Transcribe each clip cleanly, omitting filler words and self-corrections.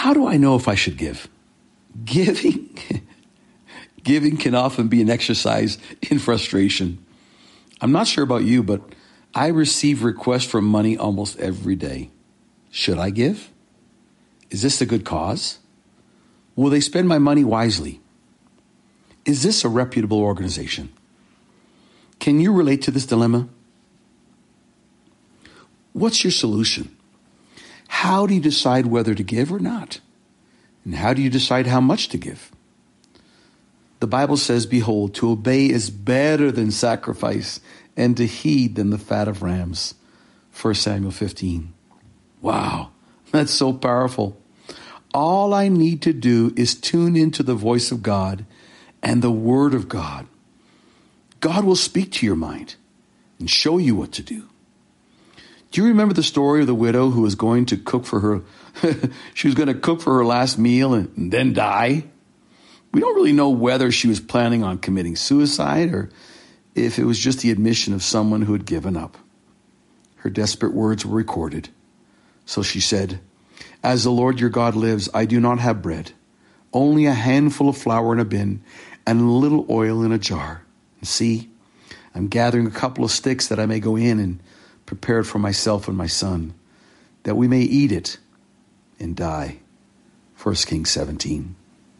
How do I know if I should give? Giving can often be an exercise in frustration. I'm not sure about you, but I receive requests for money almost every day. Should I give? Is this a good cause? Will they spend my money wisely? Is this a reputable organization? Can you relate to this dilemma? What's your solution? How do you decide whether to give or not? And how do you decide how much to give? The Bible says, behold, to obey is better than sacrifice, and to heed than the fat of rams. 1 Samuel 15. Wow, that's so powerful. All I need to do is tune into the voice of God and the Word of God. God will speak to your mind and show you what to do. Do you remember the story of the widow who was going to cook for her? She was going to cook for her last meal and then die. We don't really know whether she was planning on committing suicide or if it was just the admission of someone who had given up. Her desperate words were recorded. So she said, "As the Lord your God lives, I do not have bread, only a handful of flour in a bin and a little oil in a jar. And see, I'm gathering a couple of sticks that I may go in and prepare it for myself and my son, that we may eat it and die." 1 Kings 17.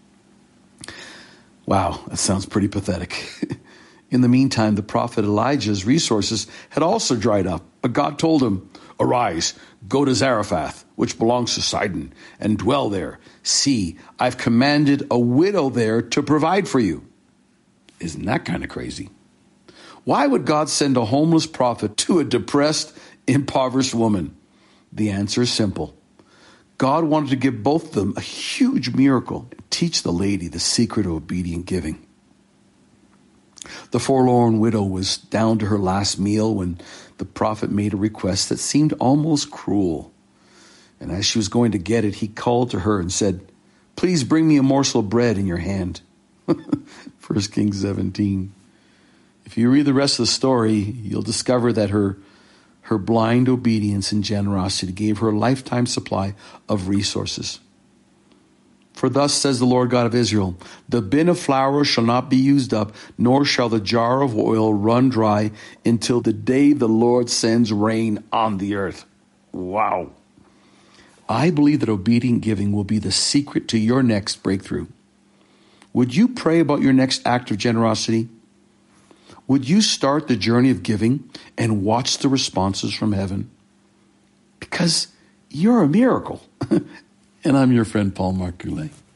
Wow, that sounds pretty pathetic. In the meantime, the prophet Elijah's resources had also dried up, but God told him, "Arise, go to Zarephath, which belongs to Sidon, and dwell there. See, I've commanded a widow there to provide for you." Isn't that kind of crazy? Why would God send a homeless prophet to a depressed, impoverished woman? The answer is simple. God wanted to give both of them a huge miracle and teach the lady the secret of obedient giving. The forlorn widow was down to her last meal when the prophet made a request that seemed almost cruel. And as she was going to get it, he called to her and said, "Please bring me a morsel of bread in your hand." 1 Kings 17. If you read the rest of the story, you'll discover that her blind obedience and generosity gave her a lifetime supply of resources. For thus says the Lord God of Israel, "The bin of flour shall not be used up, nor shall the jar of oil run dry until the day the Lord sends rain on the earth." Wow. I believe that obedient giving will be the secret to your next breakthrough. Would you pray about your next act of generosity? Would you start the journey of giving and watch the responses from heaven? Because you're a miracle. And I'm your friend, Paul Marc Goulet.